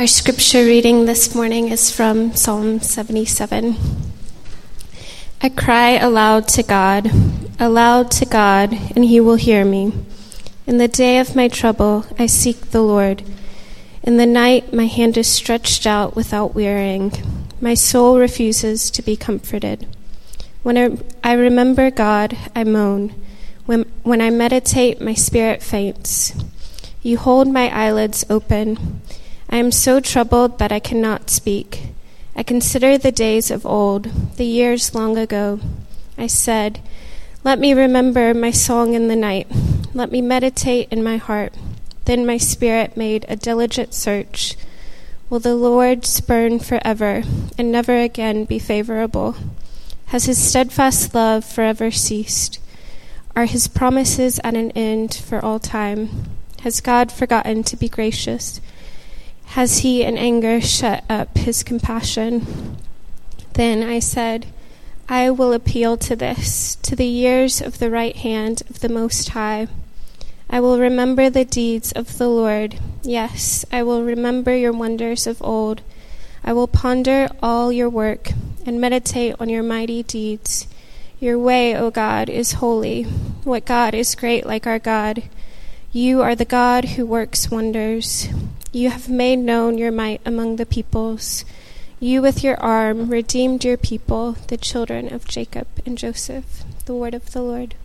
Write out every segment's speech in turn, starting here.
Our scripture reading this morning is from Psalm 77. I cry aloud to God, and he will hear me. In the day of my trouble, I seek the Lord. In the night, my hand is stretched out without wearying. My soul refuses to be comforted. When I remember God, I moan. When I meditate, my spirit faints. You hold my eyelids open. I am so troubled that I cannot speak. I consider the days of old, the years long ago. I said, let me remember my song in the night. Let me meditate in my heart. Then my spirit made a diligent search. Will the Lord spurn forever and never again be favorable? Has his steadfast love forever ceased? Are his promises at an end for all time? Has God forgotten to be gracious? Has he in anger shut up his compassion? Then I said, I will appeal to the years of the right hand of the Most High. I will remember the deeds of the Lord. Yes, I will remember your wonders of old. I will ponder all your work and meditate on your mighty deeds. Your way, O God, is holy. What God is great like our God? You are the God who works wonders. You have made known your might among the peoples. You with your arm redeemed your people, the children of Jacob and Joseph. The word of the Lord.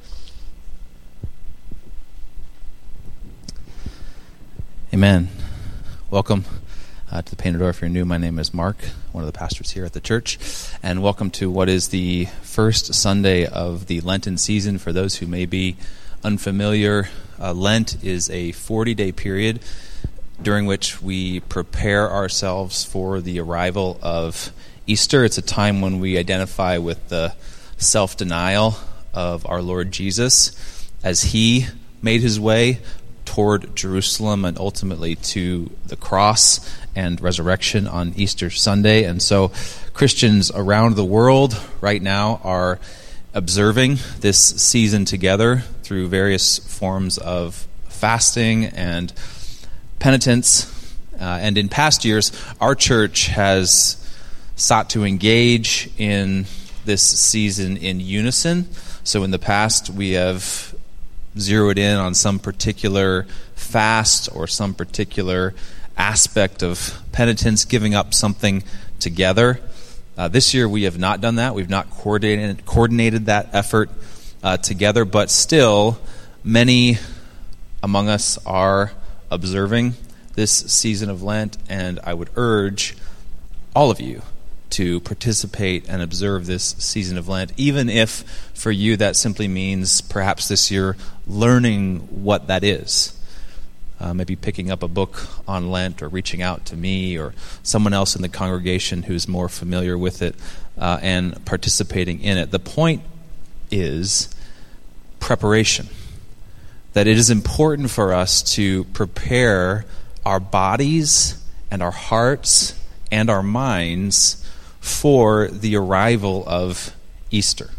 Amen. Welcome to the Painted Door. If you're new, my name is Mark, one of the pastors here at the church. And welcome to what is the first Sunday of the Lenten season. For those who may be unfamiliar, Lent is a 40-day period during which we prepare ourselves for the arrival of Easter. It's a time when we identify with the self-denial of our Lord Jesus as he made his way toward Jerusalem and ultimately to the cross and resurrection on Easter Sunday. And so Christians around the world right now are observing this season together through various forms of fasting and penitence. And in past years, our church has sought to engage in this season in unison. So in the past, we have zeroed in on some particular fast or some particular aspect of penitence, giving up something together. This year, we have not done that. We've not coordinated that effort together, but still, many among us are observing this season of Lent, and I would urge all of you to participate and observe this season of Lent, even if for you that simply means perhaps this year learning what that is. Maybe picking up a book on Lent or reaching out to me or someone else in the congregation who's more familiar with it and participating in it. The point is preparation. That it is important for us to prepare our bodies and our hearts and our minds for the arrival of Easter.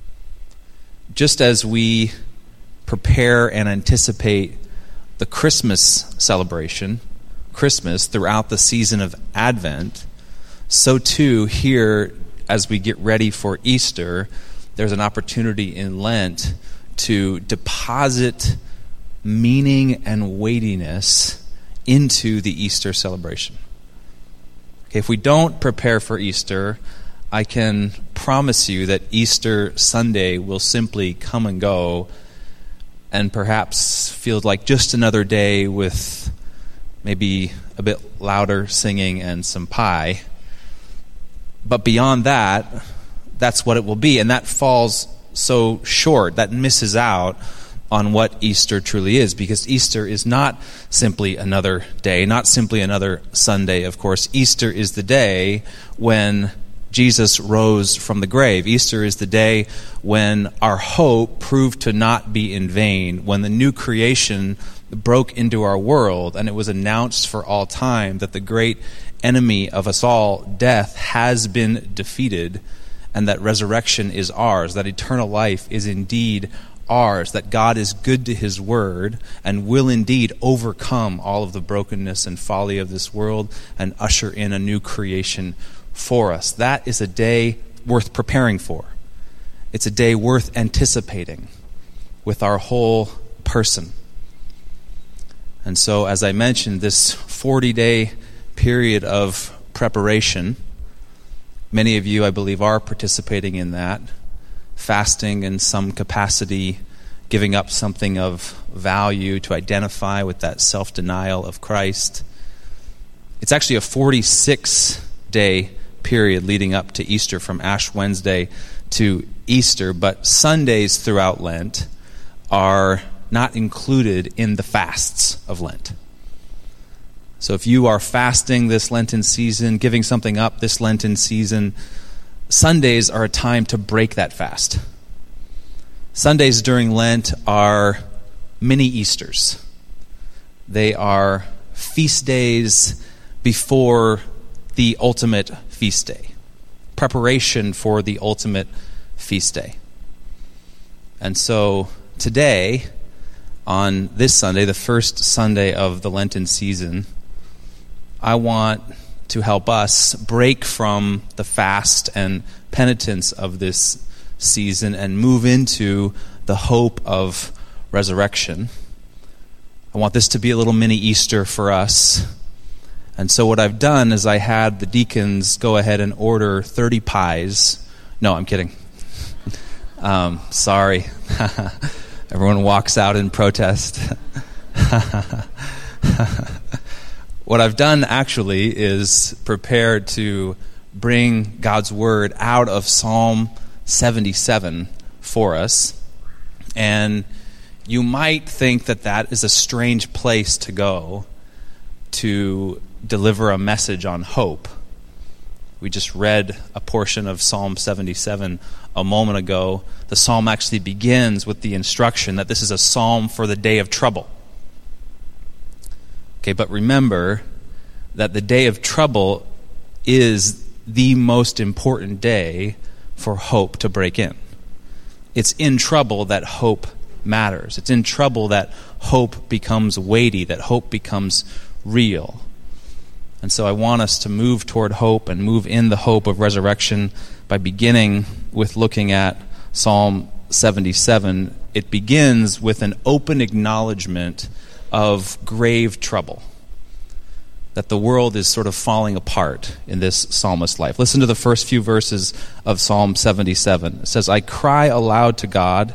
Just as we prepare and anticipate the Christmas celebration, Christmas, throughout the season of Advent, so too here, as we get ready for Easter, there's an opportunity in Lent to deposit meaning and weightiness into the Easter celebration. Okay, if we don't prepare for Easter, I can promise you that Easter Sunday will simply come and go and perhaps feel like just another day with maybe a bit louder singing and some pie. But beyond that, that's what it will be. And that falls so short, that misses out on what Easter truly is, because Easter is not simply another day, not simply another Sunday, of course. Easter is the day when Jesus rose from the grave. Easter is the day when our hope proved to not be in vain, when the new creation broke into our world, and it was announced for all time that the great enemy of us all, death, has been defeated, and that resurrection is ours, that eternal life is indeed ours, that God is good to his word and will indeed overcome all of the brokenness and folly of this world and usher in a new creation for us. That is a day worth preparing for. It's a day worth anticipating with our whole person. And so, as I mentioned, this 40-day period of preparation, many of you, I believe, are participating in that, fasting in some capacity, giving up something of value to identify with that self-denial of Christ. It's actually a 46-day period leading up to Easter, from Ash Wednesday to Easter, but Sundays throughout Lent are not included in the fasts of Lent. So if you are fasting this Lenten season, giving something up this Lenten season, Sundays are a time to break that fast. Sundays during Lent are mini Easters. They are feast days before the ultimate feast day, preparation for the ultimate feast day. And so today, on this Sunday, the first Sunday of the Lenten season, I want to help us break from the fast and penitence of this season and move into the hope of resurrection. I want this to be a little mini Easter for us. And so what I've done is I had the deacons go ahead and order 30 pies. No, I'm kidding. Sorry. Everyone walks out in protest. What I've done actually is prepared to bring God's word out of Psalm 77 for us. And you might think that that is a strange place to go to deliver a message on hope. We just read a portion of Psalm 77 a moment ago. The psalm actually begins with the instruction that this is a psalm for the day of trouble. Okay, but remember that the day of trouble is the most important day for hope to break in. It's in trouble that hope matters. It's in trouble that hope becomes weighty, that hope becomes real. And so I want us to move toward hope and move in the hope of resurrection by beginning with looking at Psalm 77. It begins with an open acknowledgement of grave trouble, that the world is sort of falling apart in this psalmist's life. Listen to the first few verses of Psalm 77. It says, I cry aloud to God,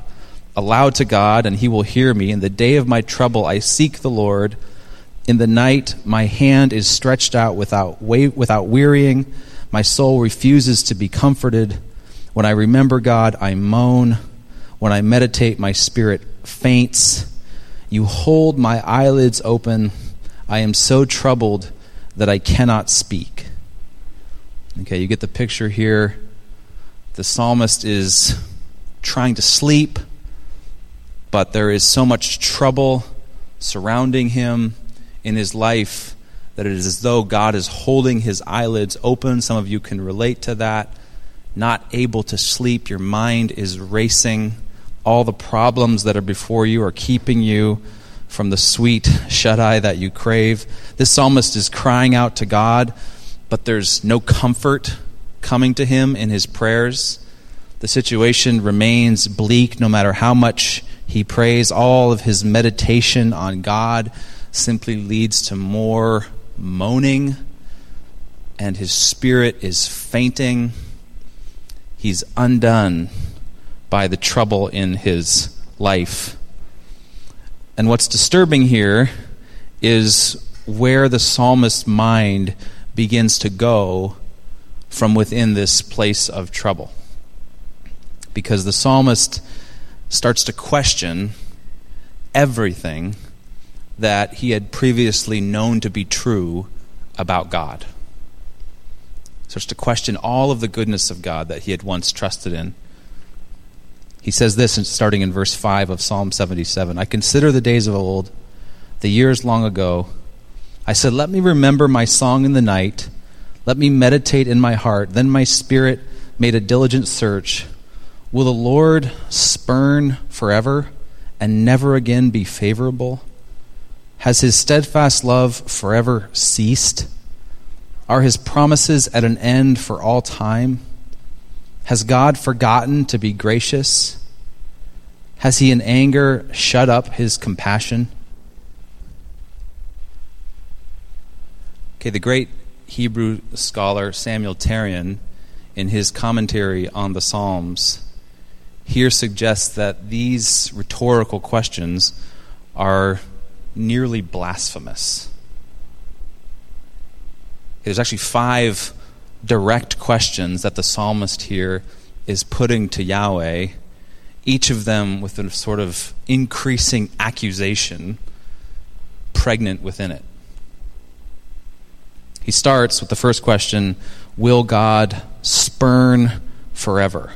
and he will hear me. In the day of my trouble I seek the Lord. In the night my hand is stretched out without wearying. My soul refuses to be comforted. When I remember God, I moan. When I meditate, my spirit faints. You hold my eyelids open. I am so troubled that I cannot speak. Okay, you get the picture here. The psalmist is trying to sleep, but there is so much trouble surrounding him in his life that it is as though God is holding his eyelids open. Some of you can relate to that. Not able to sleep, your mind is racing. All the problems that are before you are keeping you from the sweet shut-eye that you crave. This psalmist is crying out to God, but there's no comfort coming to him in his prayers. The situation remains bleak no matter how much he prays. All of his meditation on God simply leads to more moaning, and his spirit is fainting. He's undone by the trouble in his life. And what's disturbing here is where the psalmist's mind begins to go from within this place of trouble. Because the psalmist starts to question everything that he had previously known to be true about God. Starts to question all of the goodness of God that he had once trusted in. He says this, starting in verse 5 of Psalm 77, I consider the days of old, the years long ago. I said, let me remember my song in the night. Let me meditate in my heart. Then my spirit made a diligent search. Will the Lord spurn forever and never again be favorable? Has his steadfast love forever ceased? Are his promises at an end for all time? Has God forgotten to be gracious? Has he in anger shut up his compassion? Okay, the great Hebrew scholar Samuel Tarian, in his commentary on the Psalms, here suggests that these rhetorical questions are nearly blasphemous. There's actually 5 direct questions that the psalmist here is putting to Yahweh, each of them with a sort of increasing accusation pregnant within it. He starts with the first question, will God spurn forever?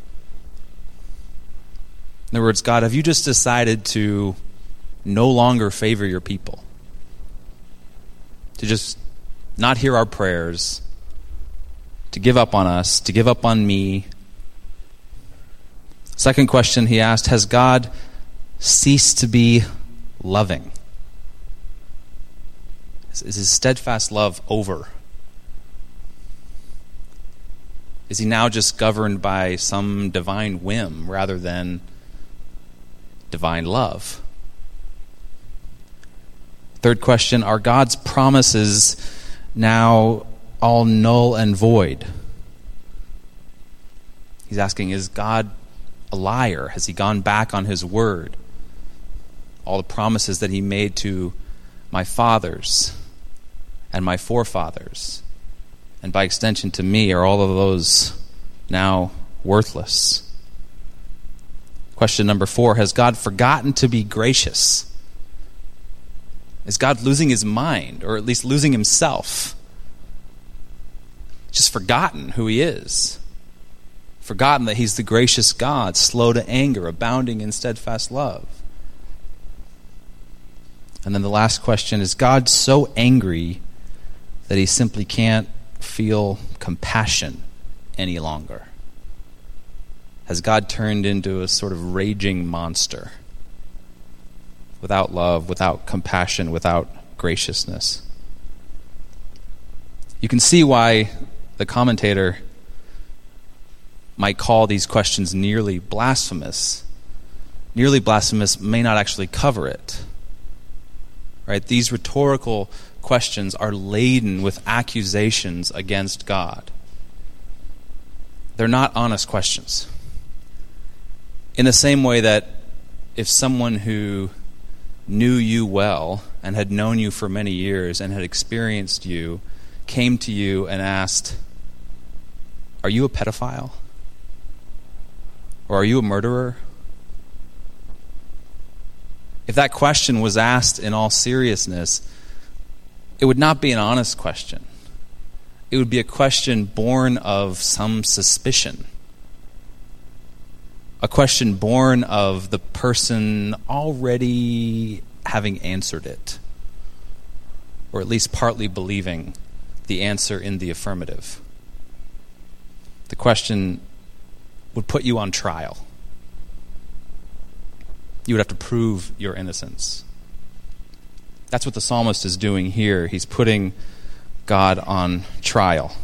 In other words, God, have you just decided to no longer favor your people? To just not hear our prayers, to give up on us, to give up on me? Second question he asked, has God ceased to be loving? Is his steadfast love over? Is he now just governed by some divine whim rather than divine love? Third question, are God's promises now all null and void? He's asking, is God a liar? Has he gone back on his word? All the promises that he made to my fathers and my forefathers, and by extension to me, are all of those now worthless? Question number 4, has God forgotten to be gracious? Is God losing his mind, or at least losing himself? Just forgotten who he is. Forgotten that he's the gracious God, slow to anger, abounding in steadfast love. And then the last question, is God so angry that he simply can't feel compassion any longer? Has God turned into a sort of raging monster, without love, without compassion, without graciousness? You can see why the commentator might call these questions nearly blasphemous. Nearly blasphemous may not actually cover it. Right? These rhetorical questions are laden with accusations against God. They're not honest questions. In the same way that if someone who knew you well and had known you for many years and had experienced you came to you and asked, are you a pedophile? Or are you a murderer? If that question was asked in all seriousness, it would not be an honest question. It would be a question born of some suspicion. A question born of the person already having answered it, or at least partly believing the answer in the affirmative. The question would put you on trial. You would have to prove your innocence. That's what the psalmist is doing here. He's putting God on trial.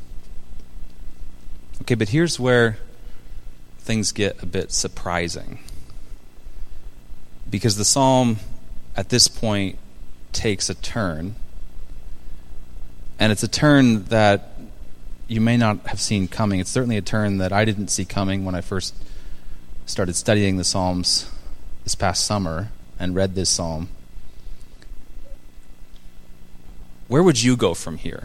Okay, but here's where things get a bit surprising. Because the psalm at this point takes a turn. And it's a turn that you may not have seen coming. It's certainly a turn that I didn't see coming when I first started studying the Psalms this past summer and read this psalm. Where would you go from here?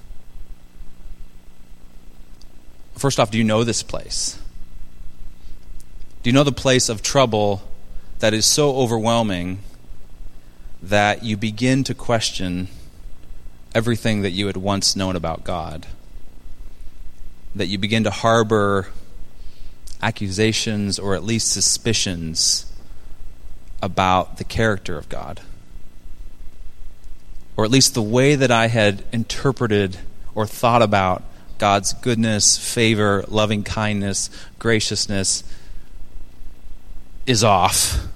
First off, do you know this place? Do you know the place of trouble that is so overwhelming that you begin to question everything that you had once known about God? That you begin to harbor accusations or at least suspicions about the character of God? Or at least the way that I had interpreted or thought about God's goodness, favor, loving kindness, graciousness is off.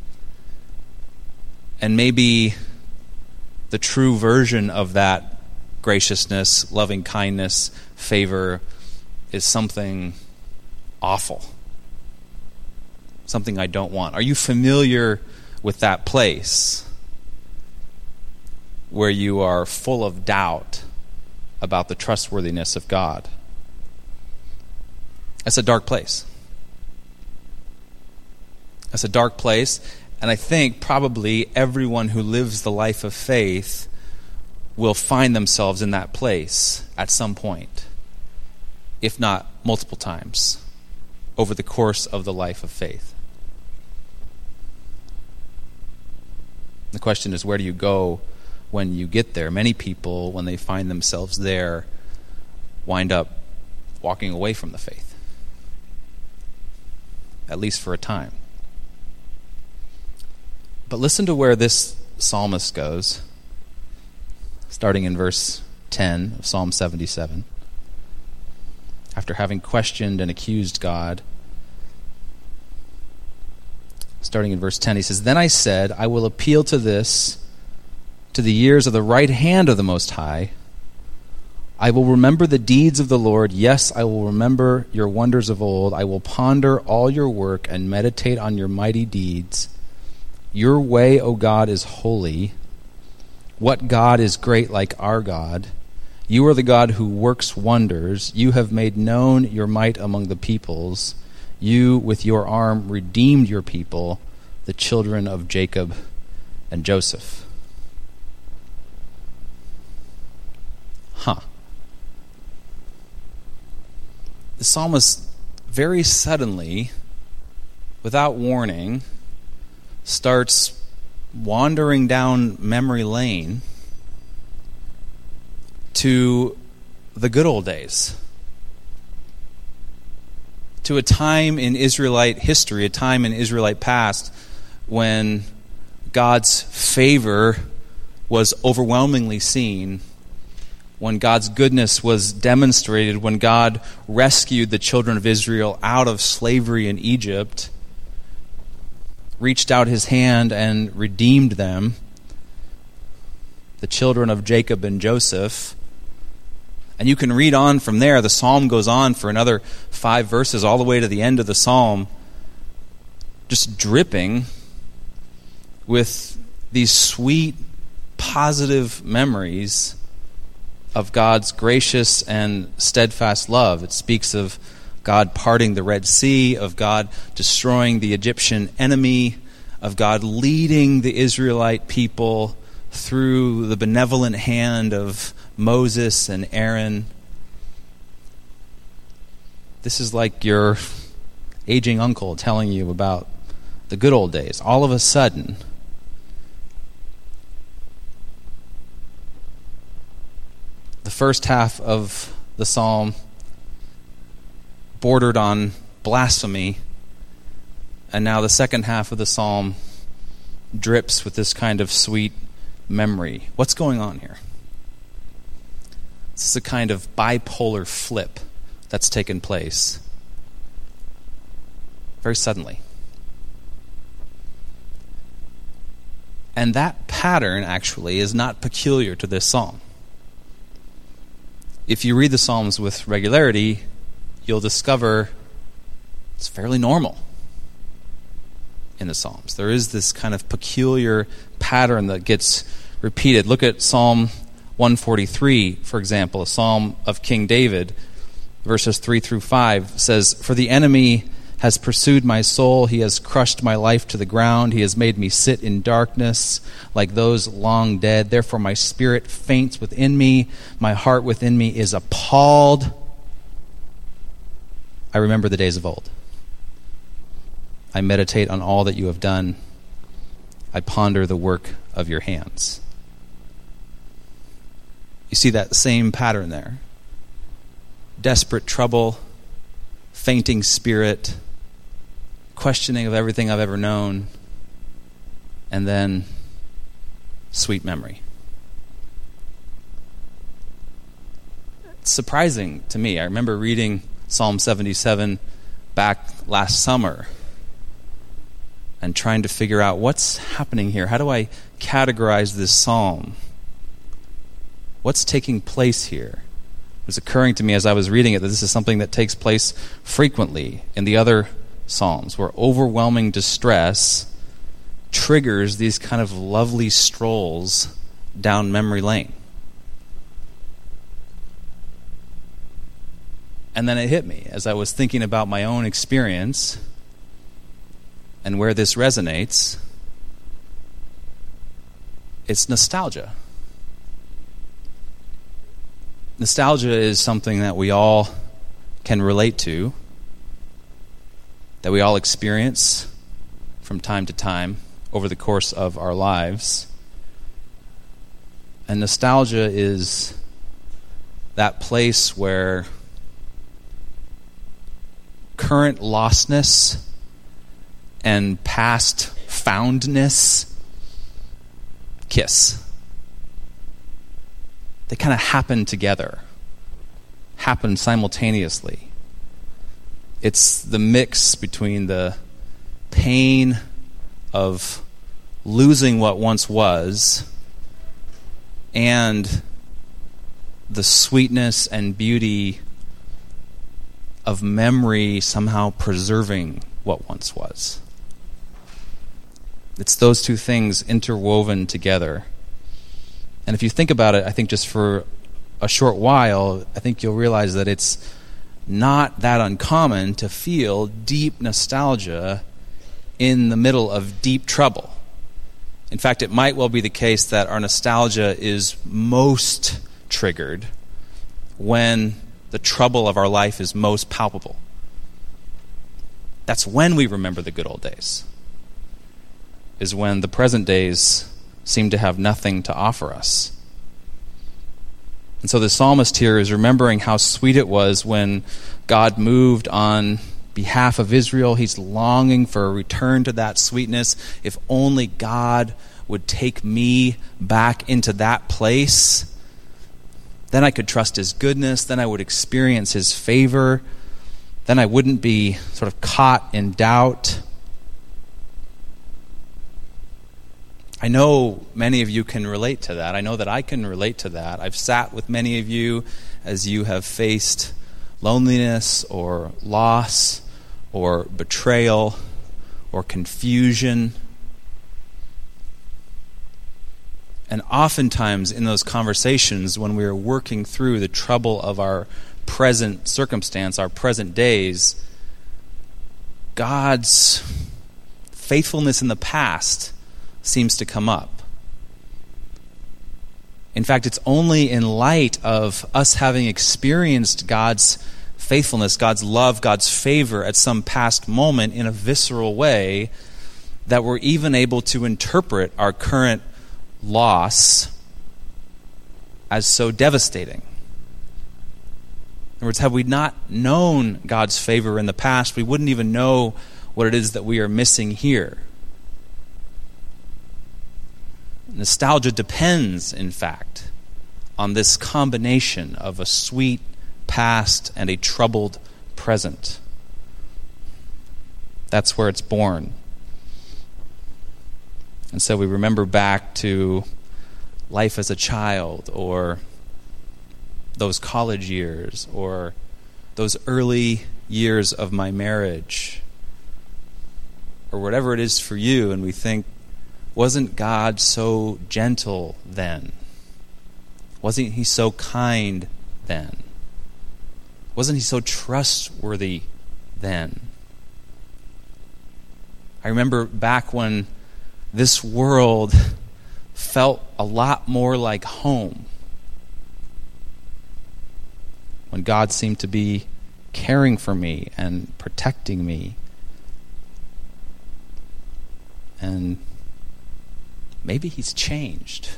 And maybe the true version of that graciousness, loving kindness, favor is something awful. Something I don't want. Are you familiar with that place where you are full of doubt about the trustworthiness of God? That's a dark place. That's a dark place, and I think probably everyone who lives the life of faith will find themselves in that place at some point, if not multiple times, over the course of the life of faith. The question is, where do you go when you get there? Many people, when they find themselves there, wind up walking away from the faith, at least for a time. But listen to where this psalmist goes, starting in verse 10 of Psalm 77. After having questioned and accused God, starting in verse 10, he says, "Then I said, I will appeal to the years of the right hand of the Most High. I will remember the deeds of the Lord. Yes, I will remember your wonders of old. I will ponder all your work and meditate on your mighty deeds. Your way, O God, is holy. What God is great like our God? You are the God who works wonders. You have made known your might among the peoples. You, with your arm, redeemed your people, the children of Jacob and Joseph." The psalmist very suddenly, without warning, starts wandering down memory lane to the good old days, to a time in Israelite history, a time in Israelite past when God's favor was overwhelmingly seen, when God's goodness was demonstrated, when God rescued the children of Israel out of slavery in Egypt, reached out his hand and redeemed them, the children of Jacob and Joseph. And you can read on from there. The psalm goes on for another 5 verses, all the way to the end of the psalm, just dripping with these sweet, positive memories of God's gracious and steadfast love. It speaks of God parting the Red Sea, of God destroying the Egyptian enemy, of God leading the Israelite people through the benevolent hand of Moses and Aaron. This is like your aging uncle telling you about the good old days. All of a sudden, the first half of the psalm bordered on blasphemy, and now the second half of the psalm drips with this kind of sweet memory. What's going on here? This is a kind of bipolar flip that's taken place very suddenly. And that pattern actually is not peculiar to this psalm. If you read the Psalms with regularity, you'll discover it's fairly normal in the Psalms. There is this kind of peculiar pattern that gets repeated. Look at Psalm 143, for example, a psalm of King David, verses 3 through 5 says, "For the enemy has pursued my soul. He has crushed my life to the ground. He has made me sit in darkness like those long dead. Therefore my spirit faints within me. My heart within me is appalled. I remember the days of old. I meditate on all that you have done. I ponder the work of your hands." You see that same pattern there. Desperate trouble, fainting spirit, questioning of everything I've ever known, and then sweet memory. It's surprising to me. I remember reading Psalm 77 back last summer and trying to figure out what's happening here. How do I categorize this psalm? What's taking place here? It was occurring to me as I was reading it that this is something that takes place frequently in the other psalms, where overwhelming distress triggers these kind of lovely strolls down memory lane. And then it hit me as I was thinking about my own experience and where this resonates. It's nostalgia. Nostalgia is something that we all can relate to, that we all experience from time to time over the course of our lives. And nostalgia is that place where current lostness and past foundness kiss. They kind of happen together, happen simultaneously. It's the mix between the pain of losing what once was and the sweetness and beauty of memory somehow preserving what once was. It's those two things interwoven together. And if you think about it, I think just for a short while, I think you'll realize that it's not that uncommon to feel deep nostalgia in the middle of deep trouble. In fact, it might well be the case that our nostalgia is most triggered when the trouble of our life is most palpable. That's when we remember the good old days, is when the present days seem to have nothing to offer us. And so the psalmist here is remembering how sweet it was when God moved on behalf of Israel. He's longing for a return to that sweetness. If only God would take me back into that place, then I could trust his goodness, then I would experience his favor, then I wouldn't be sort of caught in doubt. I know many of you can relate to that. I know that I can relate to that. I've sat with many of you as you have faced loneliness or loss or betrayal or confusion. And oftentimes in those conversations, when we are working through the trouble of our present circumstance, our present days, God's faithfulness in the past seems to come up. In fact, it's only in light of us having experienced God's faithfulness, God's love, God's favor at some past moment in a visceral way that we're even able to interpret our current loss as so devastating. In other words, had we not known God's favor in the past, we wouldn't even know what it is that we are missing here. Nostalgia depends, in fact, on this combination of a sweet past and a troubled present. That's where it's born. And so we remember back to life as a child, or those college years, or those early years of my marriage, or whatever it is for you, and we think, wasn't God so gentle then? Wasn't he so kind then? Wasn't he so trustworthy then? I remember back when this world felt a lot more like home, when God seemed to be caring for me and protecting me. And maybe he's changed.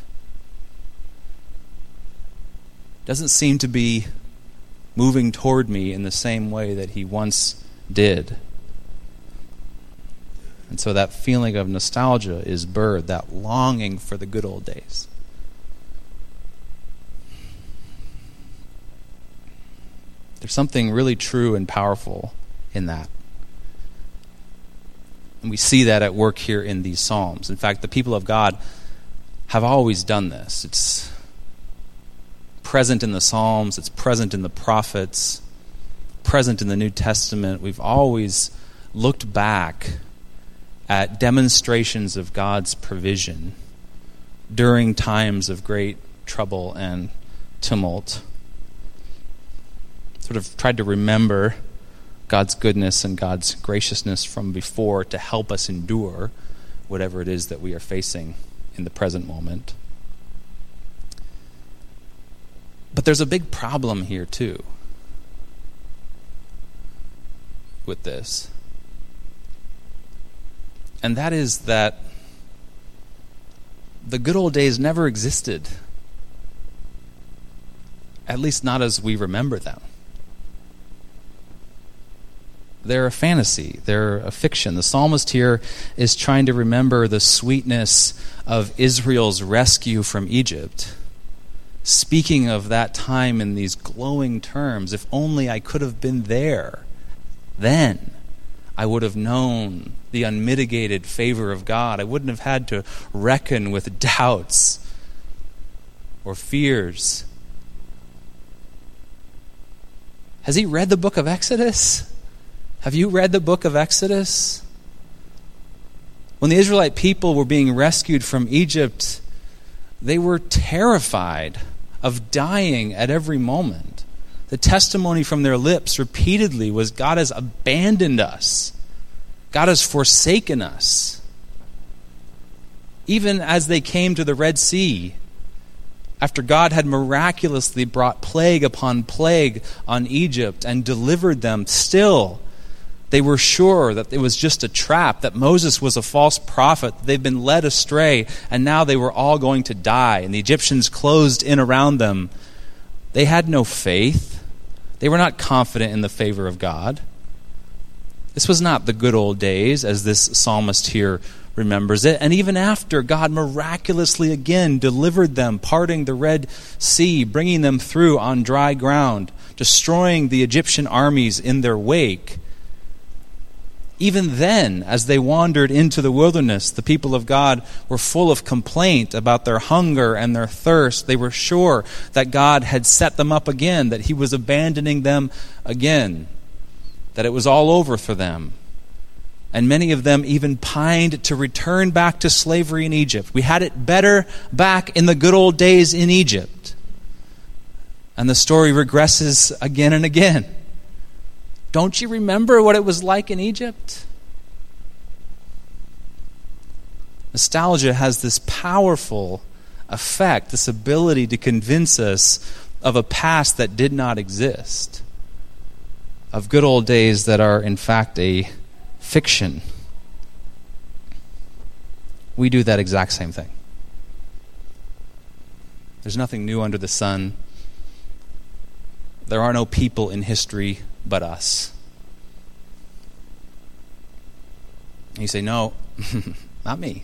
Doesn't seem to be moving toward me in the same way that he once did. And so that feeling of nostalgia is birthed, that longing for the good old days. There's something really true and powerful in that. And we see that at work here in these Psalms. In fact, the people of God have always done this. It's present in the Psalms, it's present in the prophets, present in the New Testament. We've always looked back at demonstrations of God's provision during times of great trouble and tumult. Sort of tried to remember God's goodness and God's graciousness from before to help us endure whatever it is that we are facing in the present moment. But there's a big problem here too with this. And that is that the good old days never existed. At least not as we remember them. They're a fantasy. They're a fiction. The psalmist here is trying to remember the sweetness of Israel's rescue from Egypt, speaking of that time in these glowing terms. If only I could have been there, then I would have known the unmitigated favor of God. I wouldn't have had to reckon with doubts or fears. Has he read the book of Exodus? Have you read the book of Exodus? When the Israelite people were being rescued from Egypt, they were terrified of dying at every moment. The testimony from their lips repeatedly was, God has abandoned us. God has forsaken us. Even as they came to the Red Sea, after God had miraculously brought plague upon plague on Egypt and delivered them, still they were sure that it was just a trap, that Moses was a false prophet, they've been led astray, and now they were all going to die, and the Egyptians closed in around them. They had no faith. They were not confident in the favor of God. This was not the good old days, as this psalmist here remembers it. And even after God miraculously again delivered them, parting the Red Sea, bringing them through on dry ground, destroying the Egyptian armies in their wake, even then, as they wandered into the wilderness, the people of God were full of complaint about their hunger and their thirst. They were sure that God had set them up again, that he was abandoning them again, that it was all over for them. And many of them even pined to return back to slavery in Egypt. We had it better back in the good old days in Egypt. And the story regresses again and again. Don't you remember what it was like in Egypt? Nostalgia has this powerful effect, this ability to convince us of a past that did not exist, of good old days that are in fact a fiction. We do that exact same thing. There's nothing new under the sun. There are no people in history but us. And you say, no, not me.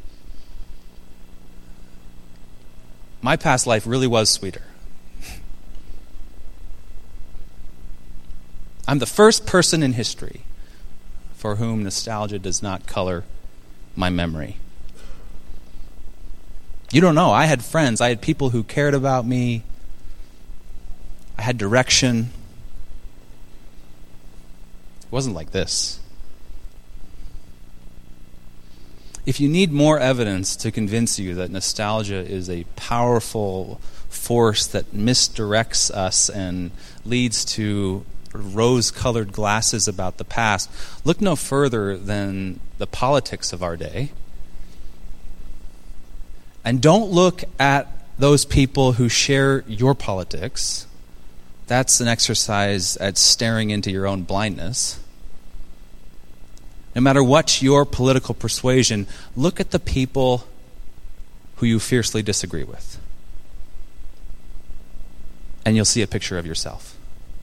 My past life really was sweeter. I'm the first person in history for whom nostalgia does not color my memory. You don't know. I had friends. I had people who cared about me. I had direction. It wasn't like this. If you need more evidence to convince you that nostalgia is a powerful force that misdirects us and leads to rose-colored glasses about the past, look no further than the politics of our day. And don't look at those people who share your politics. That's an exercise at staring into your own blindness. No matter what your political persuasion, look at the people who you fiercely disagree with. And you'll see a picture of yourself.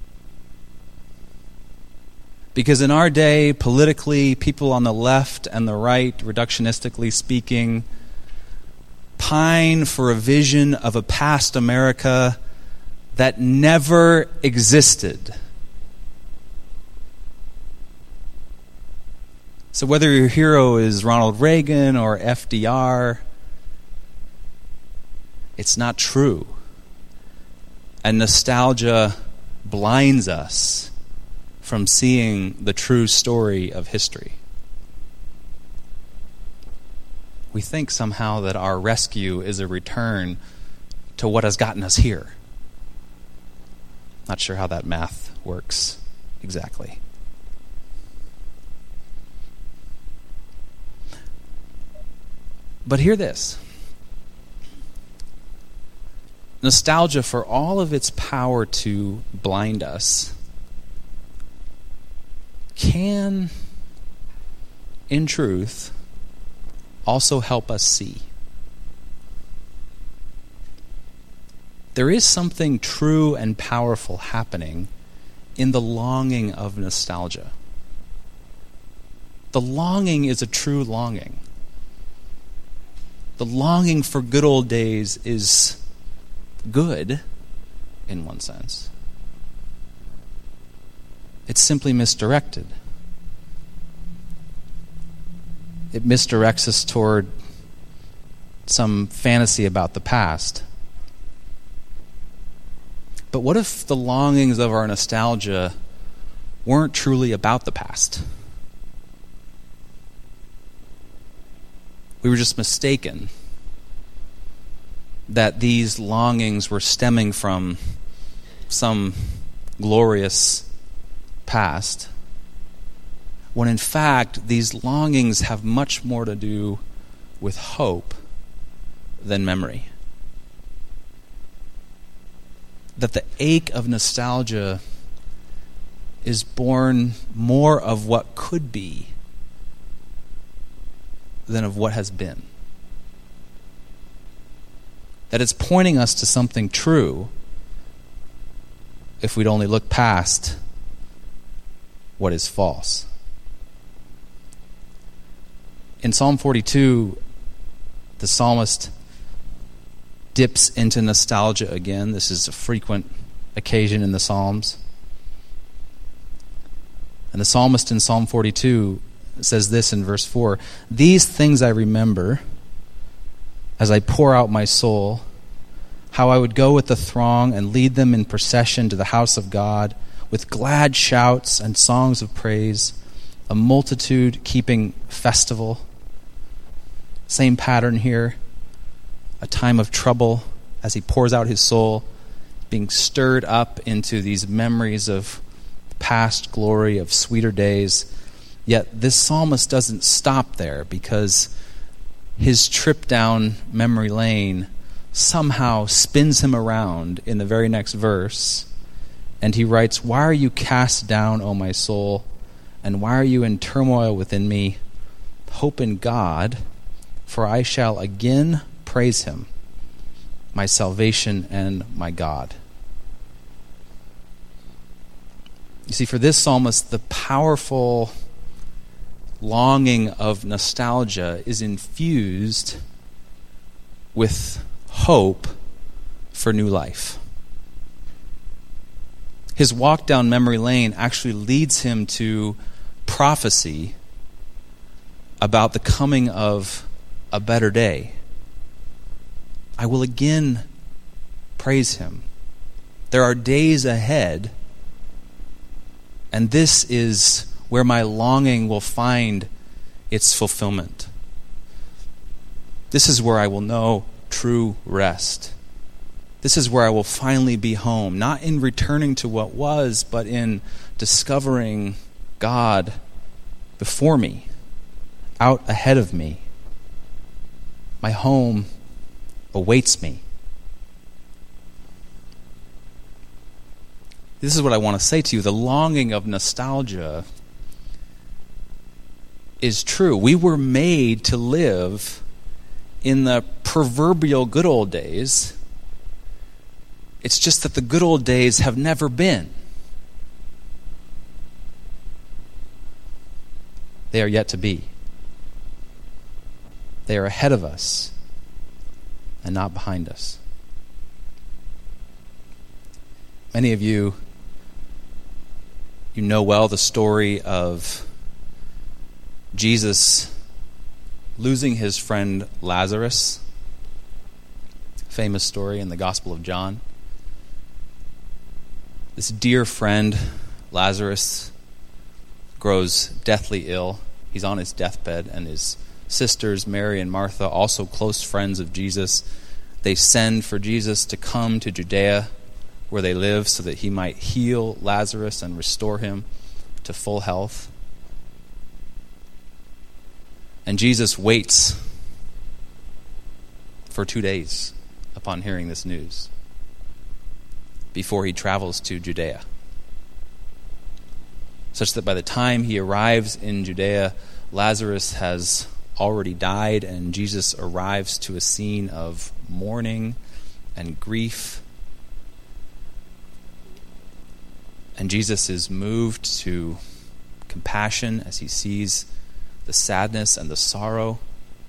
Because in our day, politically, people on the left and the right, reductionistically speaking, pine for a vision of a past America that never existed. So whether your hero is Ronald Reagan or FDR, it's not true. And nostalgia blinds us from seeing the true story of history. We think somehow that our rescue is a return to what has gotten us here. Not sure how that math works exactly. But hear this. Nostalgia, for all of its power to blind us, can, in truth, also help us see. There is something true and powerful happening in the longing of nostalgia. The longing is a true longing. The longing for good old days is good, in one sense. It's simply misdirected. It misdirects us toward some fantasy about the past. But what if the longings of our nostalgia weren't truly about the past? We were just mistaken that these longings were stemming from some glorious past, when in fact these longings have much more to do with hope than memory. That the ache of nostalgia is born more of what could be than of what has been. That it's pointing us to something true if we'd only look past what is false. In Psalm 42, the psalmist dips into nostalgia again. This is a frequent occasion in the Psalms. And the psalmist in Psalm 42 says this in verse 4, "These things I remember as I pour out my soul, how I would go with the throng and lead them in procession to the house of God with glad shouts and songs of praise, a multitude keeping festival." Same pattern here. A time of trouble as he pours out his soul, being stirred up into these memories of past glory, of sweeter days. Yet this psalmist doesn't stop there, because his trip down memory lane somehow spins him around in the very next verse, and he writes, "Why are you cast down, O my soul, and why are you in turmoil within me? Hope in God, for I shall again praise him, my salvation and my God." You see, for this psalmist, the powerful longing of nostalgia is infused with hope for new life. His walk down memory lane actually leads him to prophecy about the coming of a better day. I will again praise him. There are days ahead, and this is where my longing will find its fulfillment. This is where I will know true rest. This is where I will finally be home, not in returning to what was, but in discovering God before me, out ahead of me. My home awaits me. This is what I want to say to you. The longing of nostalgia is true. We were made to live in the proverbial good old days. It's just that the good old days have never been. They are yet to be. They are ahead of us and not behind us. Many of you know well the story of Jesus losing his friend Lazarus. Famous story in the Gospel of John. This dear friend, Lazarus, grows deathly ill. He's on his deathbed, and his sisters, Mary and Martha, also close friends of Jesus, they send for Jesus to come to Judea, where they live, so that he might heal Lazarus and restore him to full health. And Jesus waits for 2 days upon hearing this news before he travels to Judea, such that by the time he arrives in Judea, Lazarus has already died, and Jesus arrives to a scene of mourning and grief. And Jesus is moved to compassion as he sees the sadness and the sorrow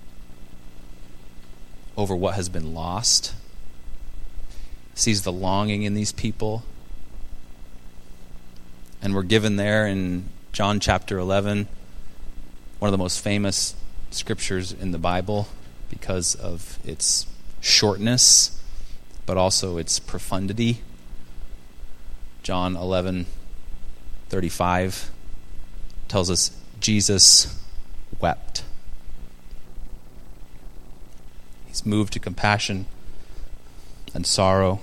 over what has been lost, sees the longing in these people. And we're given there in John chapter 11, one of the most famous scriptures in the Bible because of its shortness, but also its profundity. John 11:35 tells us Jesus wept. He's moved to compassion and sorrow.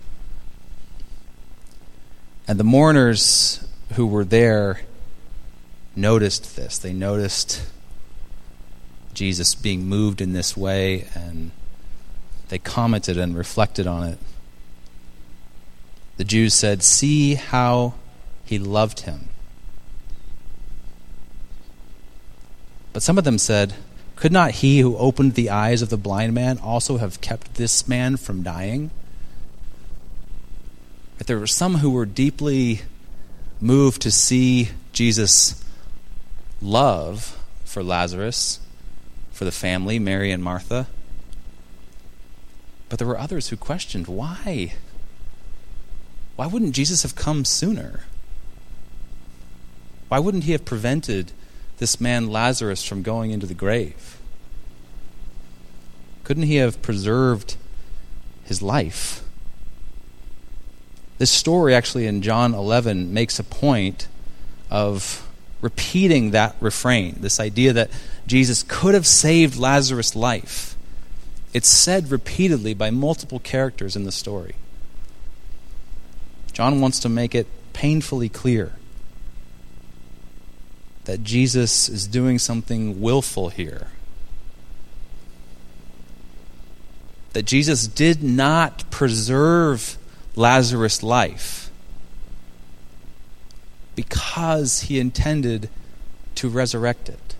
And the mourners who were there noticed this. They noticed Jesus being moved in this way, and they commented and reflected on it. The Jews said, "See how he loved him." But some of them said, "Could not he who opened the eyes of the blind man also have kept this man from dying?" But there were some who were deeply moved to see Jesus' love for Lazarus, for the family, Mary and Martha. But there were others who questioned, why? Why wouldn't Jesus have come sooner? Why wouldn't he have prevented this man Lazarus from going into the grave? Couldn't he have preserved his life? This story actually in John 11 makes a point of repeating that refrain, this idea that Jesus could have saved Lazarus' life. It's said repeatedly by multiple characters in the story. John wants to make it painfully clear that Jesus is doing something willful here. That Jesus did not preserve Lazarus' life because he intended to resurrect it.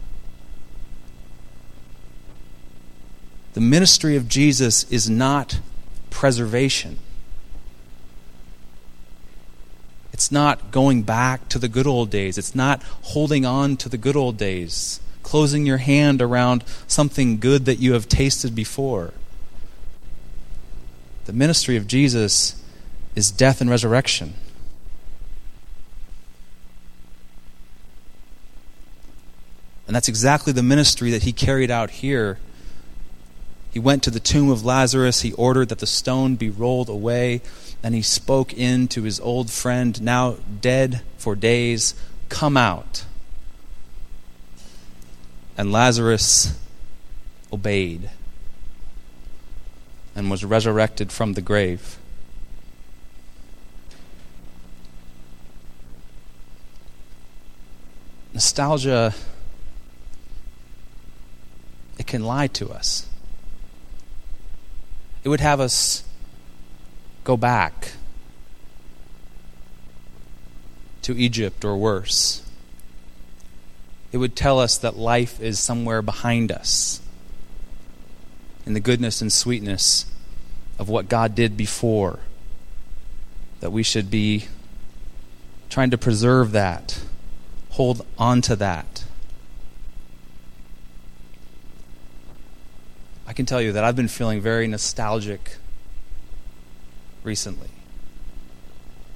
The ministry of Jesus is not preservation. It's not going back to the good old days. It's not holding on to the good old days, closing your hand around something good that you have tasted before. The ministry of Jesus is death and resurrection. And that's exactly the ministry that he carried out here. He went to the tomb of Lazarus. He ordered that the stone be rolled away. And he spoke in to his old friend, now dead for days, "Come out." And Lazarus obeyed and was resurrected from the grave. Nostalgia, it can lie to us. It would have us go back to Egypt or worse. It would tell us that life is somewhere behind us in the goodness and sweetness of what God did before, that we should be trying to preserve that, hold on to that. I can tell you that I've been feeling very nostalgic recently.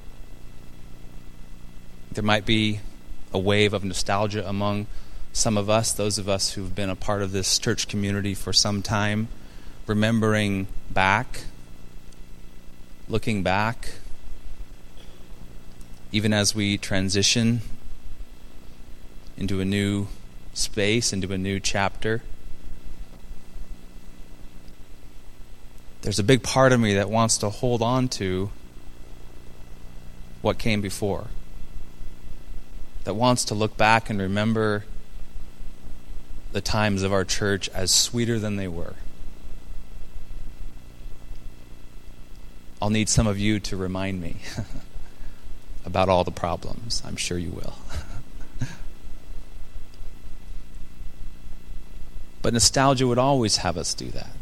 There might be a wave of nostalgia among some of us, those of us who've been a part of this church community for some time, remembering back, looking back, even as we transition into a new space, into a new chapter. There's a big part of me that wants to hold on to what came before, that wants to look back and remember the times of our church as sweeter than they were. I'll need some of you to remind me about all the problems. I'm sure you will. But nostalgia would always have us do that.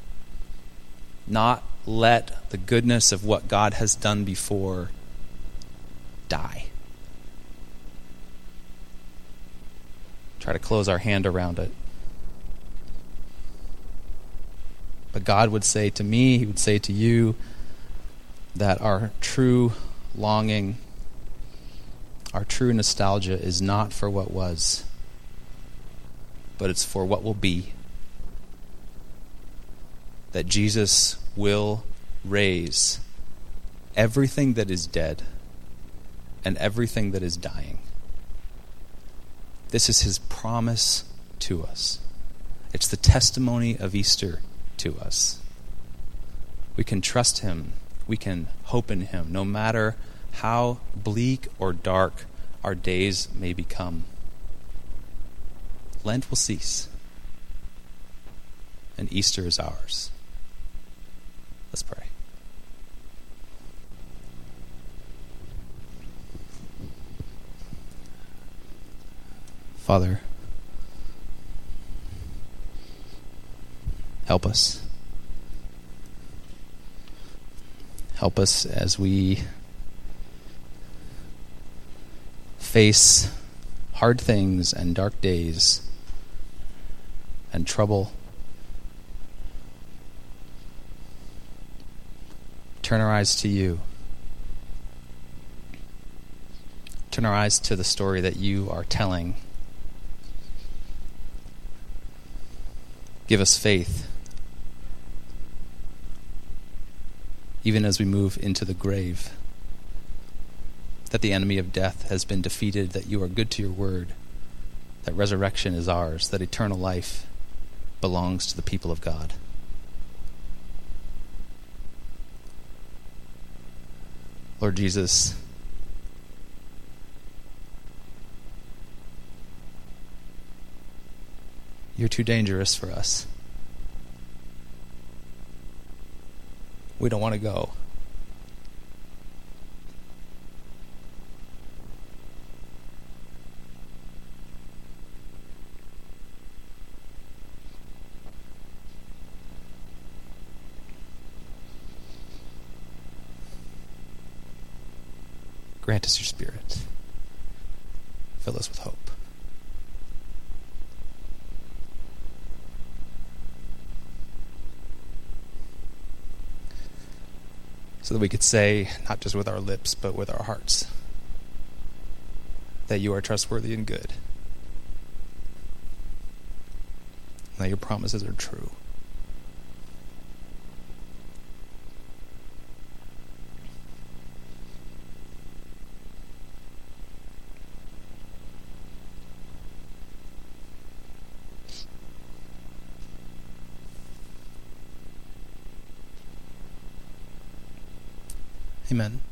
Not let the goodness of what God has done before die. Try to close our hand around it. But God would say to me, He would say to you, that our true longing, our true nostalgia is not for what was, but it's for what will be. That Jesus will raise everything that is dead and everything that is dying. This is His promise to us. It's the testimony of Easter to us. We can trust Him. We can hope in Him, no matter how bleak or dark our days may become. Lent will cease, and Easter is ours. Let's pray. Father, help us. Help us as we face hard things and dark days and trouble. Turn our eyes to You. Turn our eyes to the story that You are telling. Give us faith, even as we move into the grave, that the enemy of death has been defeated, that You are good to Your word, that resurrection is ours, that eternal life belongs to the people of God. Lord Jesus, You're too dangerous for us. We don't want to go. Grant us Your Spirit. Fill us with hope. So that we could say, not just with our lips, but with our hearts, that You are trustworthy and good, and that Your promises are true. Amen.